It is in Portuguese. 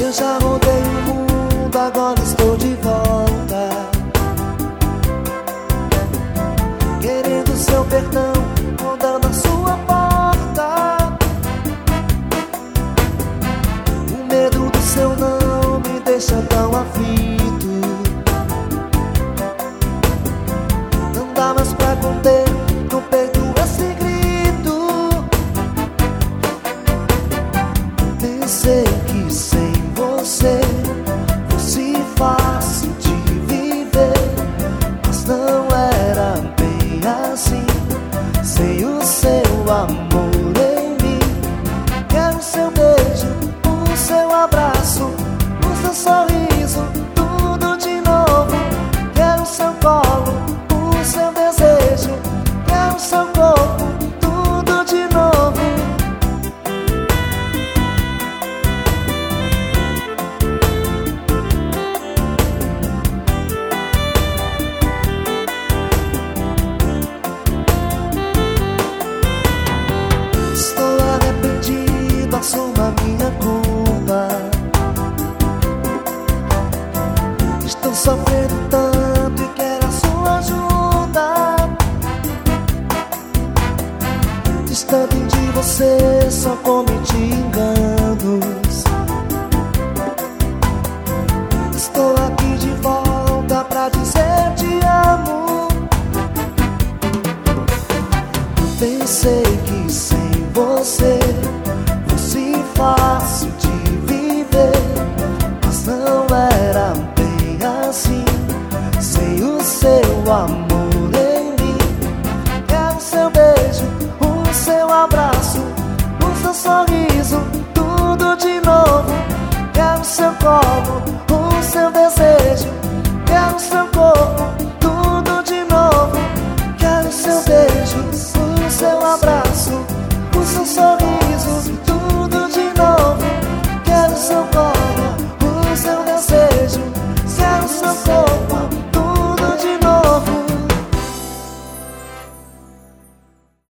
Eu já rodei o mundo, agora estou de volta, querendo seu perdão, rondando a sua porta. O medo do seu não me deixa tão aflito. Não dá mais pra conter no peito esse grito. Pensei que sem você fosse fácil de viver, mas não era bem assim. Sem o seu amor em mim, quero seu beijo, o seu abraço, o seu sorriso, tudo de novo. Quero seu colo, o seu desejo, quero seu corpo, tudo de novo. Estou arrependido, assuma minha culpa. Estou sofrendo tanto e quero a sua ajuda. Distante de você, só como